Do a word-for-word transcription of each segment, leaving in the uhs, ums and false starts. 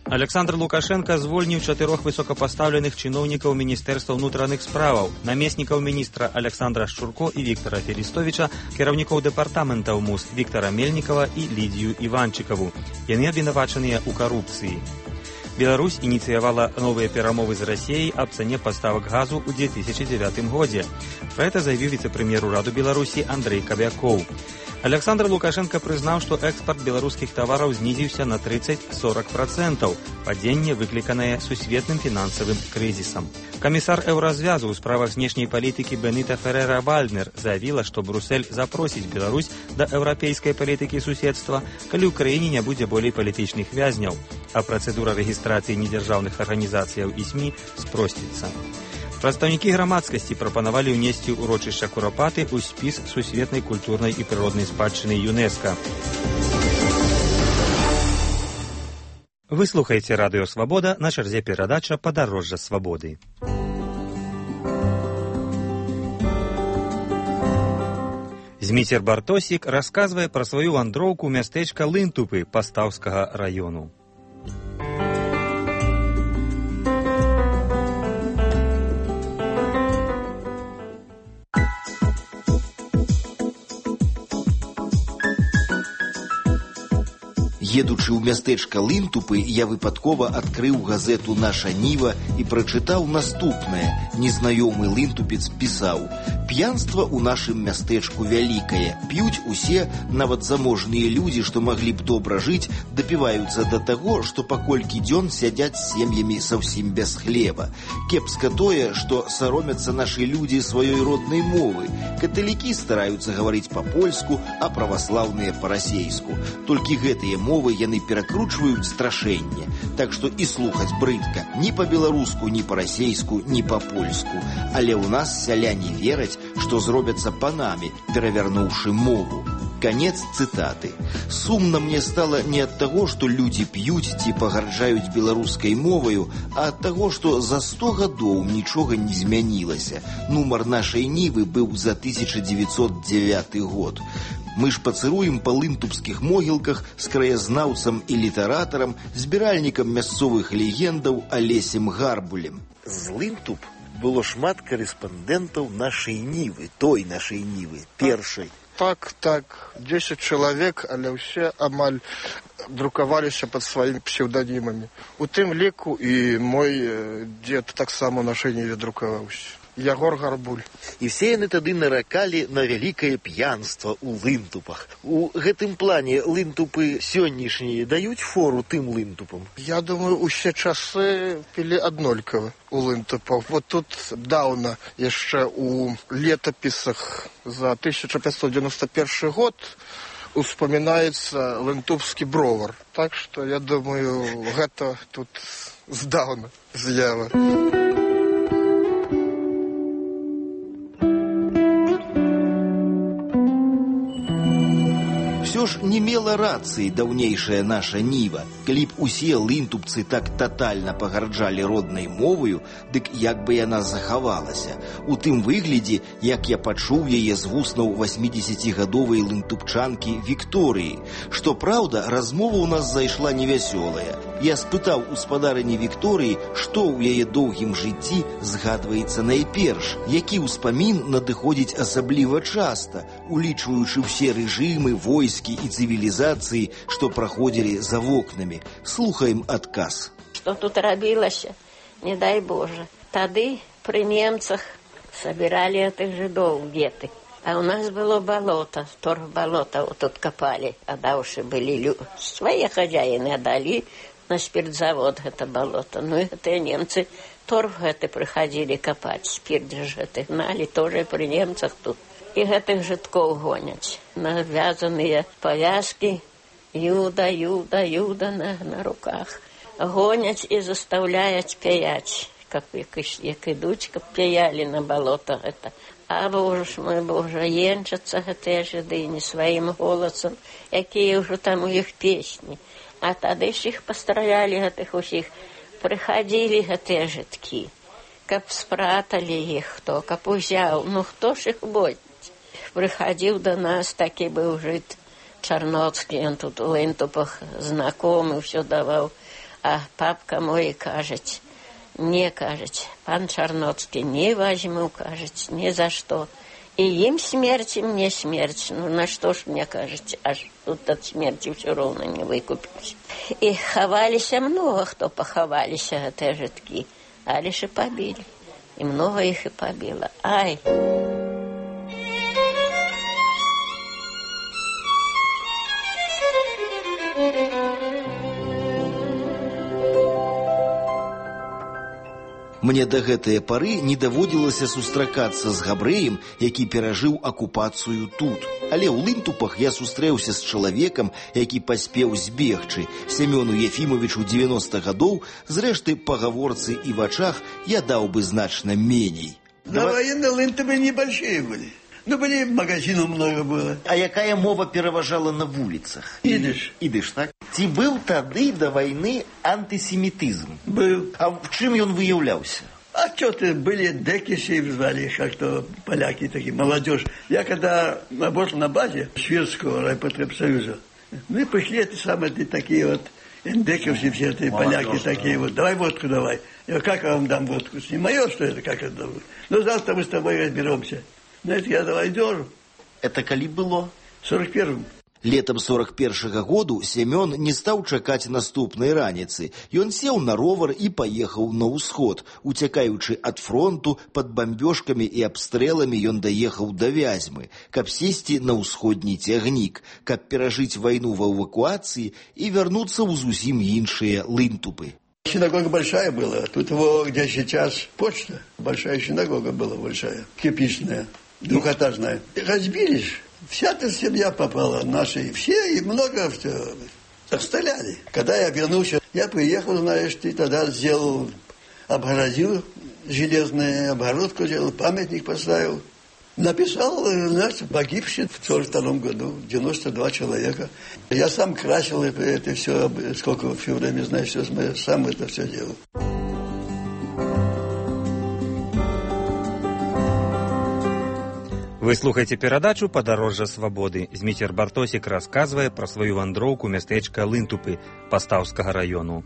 Александр Лукашенко звольніў чатырох высокапастаўленых чыноўнікаў Міністэрства ўнутраных справаў, намеснікаў міністра Александра Шчурко і Віктора Ферістовіча, кіраўнікоў дэпартаментаў МУС Віктора Мельнікава і Лідію Іванчыкаву. Яны абвінавачаныя ў карупцыі. Беларусь ініцыявала новыя перамовы з Расіяй аб цане паставак газу ў две тысячи девятым годзе. Пра гэта заявіў віцэ-прэм'ер ураду Беларусі Андрэй Кабякоў. Александр Лукашенко прызнаў, што экспарт беларускіх тавараў знізіўся на тридцать-сорок процентаў, падзенне выкліканае сусветным фінансавым крызісам. Камісар Еўразвязу ў справах знешняй палітыкі Беніта Ферэра-Вальднер заявіла, што Брюссель запросіць Беларусь да еўрапейскай палітыкі суседства, калі ў краіне не будзе болей палітычных вязняў, а працэдура рэгістрацыі недзяржаўных арганізацыяў і СМІ спросціцца. Прадстаўнікі грамадскасці прапанавалі ўнесці ўрочышча Курапаты ў спіс сусветнай культурнай і прыроднай спадчыны ЮНЕСКА. Вы слухаеце радыё «Свабода», на чарзе перадача «Падарожжа свабоды». Зміцер Бартосік расказвае пра сваю вандроўку ў мястэчка Лынтупы Пастаўскага раёну. Едучы ў мястэчка Лынтупы, я выпадкова адкрыў газету «Наша Ніва» і прачытаў наступнае. Незнаёмы лынтупец пісаў: «П'янства ў нашым мястэчку вялікае. П'юць усе, нават заможныя людзі, што маглі б добра жыць, дапіваюцца да таго, што паколькі дзён сядзяць з сем'ямі саўсім без хлеба. Кепска тое, што саромяцца нашы людзі сваёй роднай мовы. Каталікі стараюцца гаварыць па-польску, а праваслаўныя па-расейску. Толькі гэтыя мовы яны перакручваюць страшэнне. Так што і слухаць брыдка ні па-беларуску, ні па-расейску, ні па-польску. Але ў нас сяляне вераць, што зробяцца панамі, перавярнуўшы мову». Канец цытаты. Сумна мне стала не ад таго, што людзі п'юць ці пагарджаюць беларускай моваю, а ад таго, што за сто гадоў нічога не змянілася. Нумар нашай Нівы быў за тысяча дзевяцьсот дзевяты год. Мы ж пацыруем па лынтупскіх могілках з краязнаўцам і літаратарам, збіральнікам мясцовых легендаў Алесем Гарбулем. З Лынтуп было шмат карэспандэнтаў нашай Нівы, той нашай Нівы, першай. Так, так, дзесяць чалавек, але ўсе амаль друкаваліся пад сваімі псеўданімамі. У тым ліку і мой дзед таксама нашай Ніве друкаваўся. Ягор Гарбуль. І все яны тады наракалі на вялікае п'янства ў Лынтупах. У гэтым плане Лынтупы сённяшнія даюць фору тым Лынтупам? Я думаю, усе часы пілі аднолькава у Лынтупах. Вот тут даўна яшчэ у летапісах за тысяча пятьсот девяносто первый год успамінаецца лынтупскі бровар. Так што, я думаю, гэта тут здаўна з'ява. Всё ж не мела рацыі даўнейшая наша Ніва. Калі б усе лынтупцы так татальна пагарджалі роднай моваю, дык як бы яна захавалася. У тым выглядзе, як я пачуў яе з вуснаў васьмідзесяцігадовай лынтупчанкі Вікторыі. Што праўда, размова ў нас зайшла невясёлая. Я спытаў у спадарыні Вікторыі, што ў яе доўгім жыцці згадваецца найперш, які ўспамін надыходзіць асабліва часта, улічваючы ўсе рэжымы, войскі і цывілізацыі, што праходзілі за вокнамі. Слухаем адказ. Што тут рабілася, не дай Боже. Тады пры немцах сабіралі гэтых жыдоў геты. А ў нас было балота, торф балота тут капалі, адаўшы былі лю... свае хазяіны аддалі на спіртзавод гэта балота. Ну і гэтыя немцы торф гэты прыхадзілі капаць, спірт ж гэты гналі, тоже пры немцах тут. І гэтых жыткоў гоняць. Навязаныя павязкі, юда, юда, юда на, на руках. Гоняць і застаўляюць пяяць, каб як ідуць, каб пяялі на балота гэта. А Боже ж мой Боже, енчацца гэтыя жыды не сваім голасам, якія ўжо там у іх песні. А тады ж іх пастралялі гэтых усіх. Прыхадзілі гэтыя жыткі, каб спраталі іх хто, каб узяў. Ну хто ж іх бодзіць? Прыхадзіў да нас, такі быў жыт Чарноцкі, ён тут у Лынтупах знакомы, ўсё даваў. А папка мой кажет, не кажет, пан Чарноцкий, не возьму, кажет, ни за что. И им смерть, и мне смерть. Ну, на что ж мне кажется, аж тут от смерти все равно не выкупить. И ховались много, кто поховались, а те же таки. А лишь и побили. И много их и побило. Ай! Мне да гэтыя пары не даводзілася сустракацца з габрэем, які перажыў акупацыю тут. Але ў Лынтупах я сустрэўся з чалавекам, які паспеў збегчы. Семёну Ефімовичу девяносто гадоў, зрэшты, па гаворцы і вачах я даў бы значна меней. На военные Лынтупы небольшие были. Ну, были, магазинов много было. А якая мова пераважала на вуліцах? Идыш. Идыш, так? Ці быў тады да вайны антисемітызм? Был. А в чым ён выяўляўся? А что-то были декиши, звали, как-то поляки такие, молодежь. Я когда работал на базе Шведского райпотребсоюза, мы пришли, эти самые такие вот эндековцы, все эти поляки такие вот, давай водку давай. Я как я вам дам водку? Не мое, что это, как это? Ну, завтра мы с тобой разберемся. Ну, это я давай держу. Это калі было? В сорок первом. Летам сорок першага году Семён не стаў чакаць наступнай раніцы. Ён сеў на ровар і паехаў на ўсход. Уцякаючы ад фронту, пад бамбёжкамі і абстрэламі ён даехаў да Вязьмы, каб сесці на ўсходні цягнік, каб перажыць вайну ва эвакуацыі і вярнуцца ў зусім іншыя Лынтупы. Синагога большая была. Тут его, где сейчас почта, большая синагога была большая, кирпичная, двухэтажная. Разбились. Вся эта семья попала, наши все, и много все. Расстреляли. Когда я вернулся, я приехал, знаешь, ты тогда сделал, обгородил железную обгородку, сделал, памятник поставил. Написал, знаешь, погибший в сорок втором году, девяносто два человека. Я сам красил это, это все, сколько все время, знаешь, я сам это все делал. Вы слухаеце перадачу «Падарожжа свабоды». Зміцер Бартосік расказвае пра сваю вандроўку мястэчка Лынтупы Пастаўскага раёну.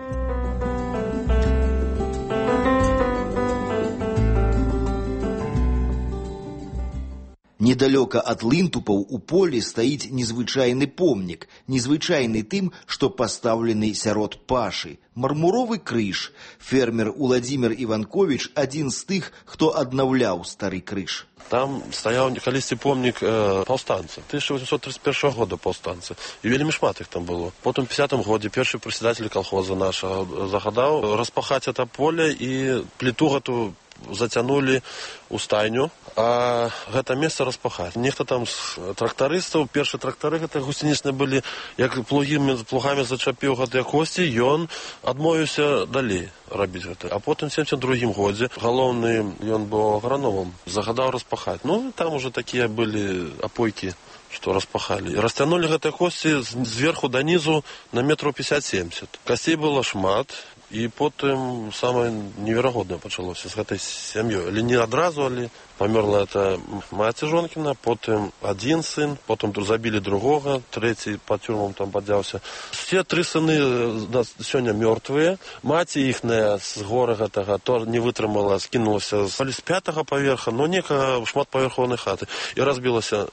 Недалёка ад Лынтупаў у полі стаіць незвычайны помнік, незвычайны тым, што пастаўлены сярод пашы. Мармуровы крыж. Фермер Уладзімір Іванковіч адзін з тых, хто аднаўляў стары крыж. Там стаяў калісьці помнік э, паўстанца. тысяча восемьсот тридцать первого года паўстанца. І вельмі шмат іх там было. Потым у пятидесятом годзе першы прадседатель колхоза нашага загадаў распахаць это поле і пліту гэту зацянулі ў стайню, а гэта месца распахаць. Нехта там з трактарыстаў, першыя трактары гэта гусенічныя былі, як плугамі, плугамі зачапіў гэтыя косці, ён адмовіўся далей рабіць гэта. А потым у семьдесят другім годзе галоўны, ён быў аграномам, загадаў распахаць. Ну, там уже такія былі апойкі, што распахалі. І расцянулі гэтыя косці зверху да нізу на метраў пятьдесят-семьдесят. Касцей было шмат. І потым самае неверагоднае пачалося з гэтай сям'ёй. Але не адразу, але памерла это маці жонкіна, потым адзін сын, потым забілі другога, трэці па тюрмам там падзяўся. Все тры сыны сёння мёртвыя. Маці іхная з гора гэтага то не вытрымала, скінулася з пятага паверха, но некага шматпавярхоўнай хаты і разбілася.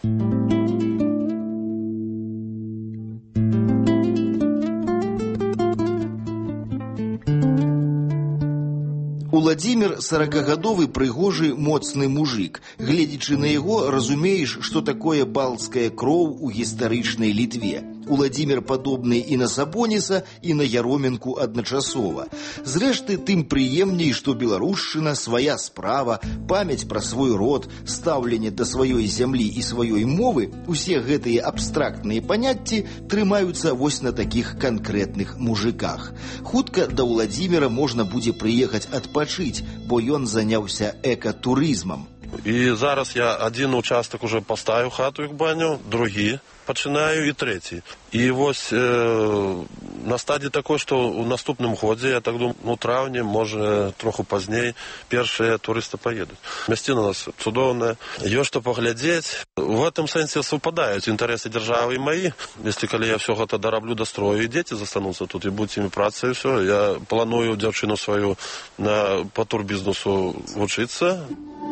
Уладзімір сорокагадовы прыгожы моцны мужик. Гледзячы на яго, разумееш, што такое балцкая кроў у гістарычнай Літве. Уладзімір падобны і на Сабоніса, і на Яроменку адначасова. Зрэшты, тым прыемней, што беларушчына, свая справа, памяць пра свой род, стаўленне да сваёй зямлі і сваёй мовы, усе гэтыя абстрактныя паняцці трымаюцца вось на такіх канкрэтных мужиках. Хутка да Уладзіміра можна будзе прыехаць адпачыць, бо ён заняўся экатурызмам. І зараз я адзін участак уже паставіў хату як баню, другі пачынаю і трэці. І вось э, на стадии такой, что в наступным году, я так думаю, ну, травне, может, троху позднее, первые туристы поедут. Местина у нас чудовная, есть что поглядеть. В этом сенсе совпадают интересы державы и мои. Если коли я все это дороблю, дострою, и дети застанутся тут, и будут с ними працей, и все. Я планую девчину свою на, по турбизнесу учиться.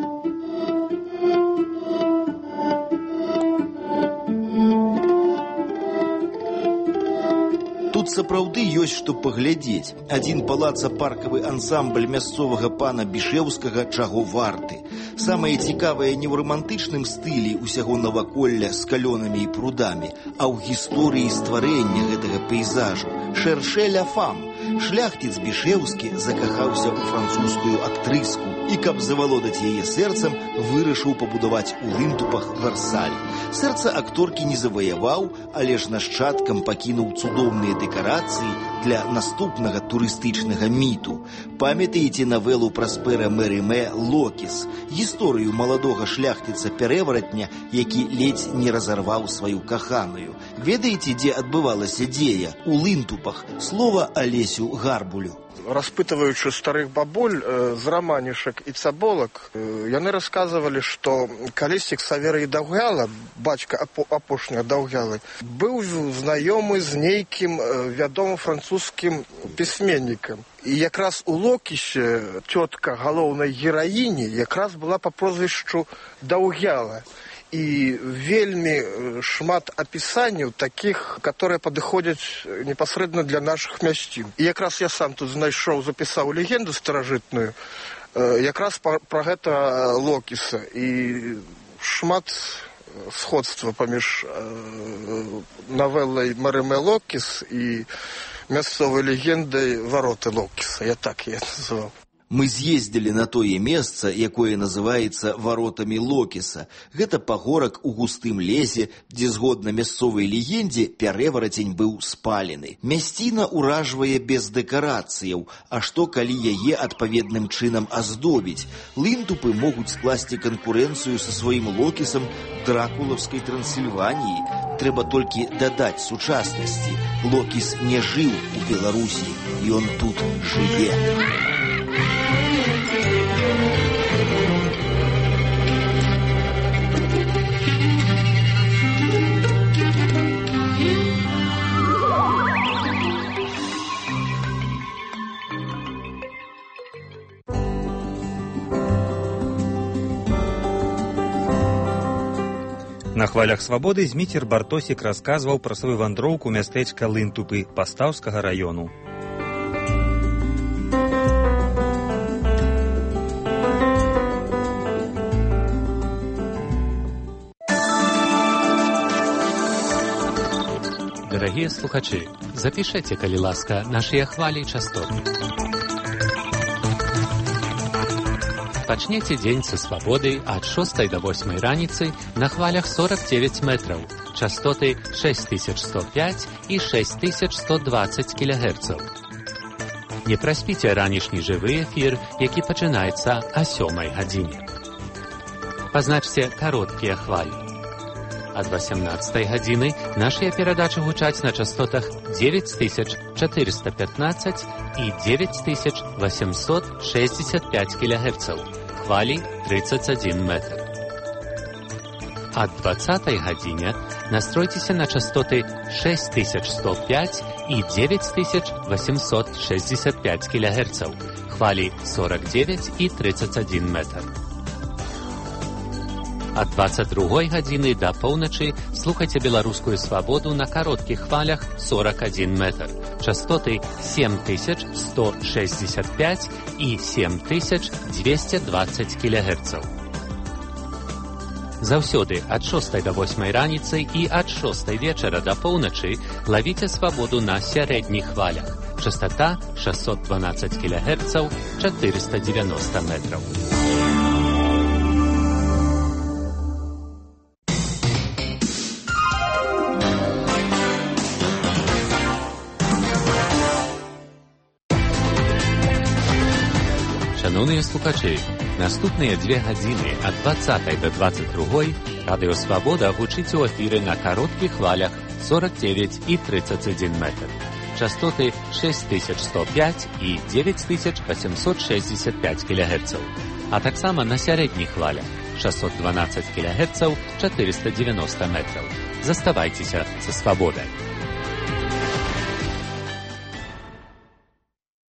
Тут сапраўды ёсць што паглядзець. Адзін палаца-паркавы ансамбль мясцовага пана Бішэўскага чаго варты. Самае цікавае не ў рамантычным стылі ўсяго наваколля з калёнамі і прудамі, а ў гісторыі стварэння гэтага пейзажу. Шэршэ ля фам. Шляхціц Бішэўскі закахаўся ў французскую актрыску і, каб завалодаць яе сэрцам, вырашыў пабудаваць у Лынтупах Версаль. Сэрца акторкі не заваяваў, але ж нашчадкам пакінуў цудоўныя дэкарацыі для наступнага турыстычнага міту. Памятаеце навелу Праспера Мериме «Локіс», гісторыю маладога шляхціца-перэваратня, які ледзь не разарваў сваю каханую. Ведаеце, дзе адбывалася дзея? У Лынтупах. Слова Алесю Гарбулю. Распытываючы старых бабуль э, з раманішак і цаболак, э, яны расказвалі, што калісьці Ксаверый Даўгяла, бацька апо, апошняга Даўгялы, быў знаёмы з нейкім э, вядомым французскім пісьменнікам. І якраз у Локісе цётка галоўнай гераіні якраз была па прозвішчу Даўгяла. І вельмі шмат апісанняў такіх, которые падыходзяць непасрэдна для нашых мясцін. І якраз я сам тут знайшоў, запісаў легенду старажытную, якраз пра гэта Локіса. І шмат сходства паміж навелай Мериме «Локіс» і мясцовай легендай «Вароты Локіса». Я так яе называў. Мы з'ездзілі на тое месца, якое называецца варотамі Локіса. Гэта пагорак у густым лесе, дзе, згодна мясцовай легендзе, пярэварацень быў спалены. Мясціна ўражвае без дэкарацыяў, а што калі яе адпаведным чынам аздобіць? Лынтупы могуць скласці канкурэнцыю са сваім Локісам дракулаўскай Трансільваніі. Трэба толькі дадаць сучаснасці. Локіс не жыў у Беларусі, ён тут жыве. На хвалях свабоды Зміцер Бартосік расказваў пра сваю вандроўку мястэчка Лынтупы Пастаўскага раёну. Дарагія слухачы, запішэце, калі ласка, нашыя хвалі і частоты. Пачнеце дзень са свабоды ад шостай да восьмай раніцы на хвалях сорок девять метраў, частоты шесть тысяч сто пять і шесть тысяч сто двадцать кілогерцаў. Не праспіце ранішні жывы эфір, які пачынаецца а сёмай гадзіне. Пазначце кароткія хвалі. Ад восемнадцатай гадзіны нашыя перадачы гучаць на частотах девять тысяч четыреста пятнадцать і девять тысяч восемьсот шестьдесят пять кілогерцаў, хвалі тридцать один метр. Ад двадцатай гадзіне настройцеся на частоты шесть тысяч сто пять і девять тысяч восемьсот шестьдесят пять кілогерцаў, хвалі сорок девять і тридцать один метр. Ад двадцать другой гадзіны да поўначы слухайце беларускую свабоду на кароткіх хвалях сорок один метр, частоты семь тысяч сто шестьдесят пять і семь тысяч двести двадцать кілогерцаў. Заўсёды ад шостай да восьмай раніцы і ад шостай вечара да поўначы лавіце свабоду на сярэдніх хвалях. Частота шестьсот двенадцать кілогерцаў, четыреста девяносто метров. Шановныя слухачы, наступныя две гадзіны ад двадцатай да двадцать другой Радыё Свабода гучыць у эфіры на кароткіх хвалях сорок девять і тридцать один метр. частоты шесть тысяч сто пять і девять тысяч восемьсот шестьдесят пять кілагерцаў. А таксама на сярэдніх хвалях шестьсот двенадцать кілагерцаў, четыреста девяносто метраў. Заставайцеся са свабодай.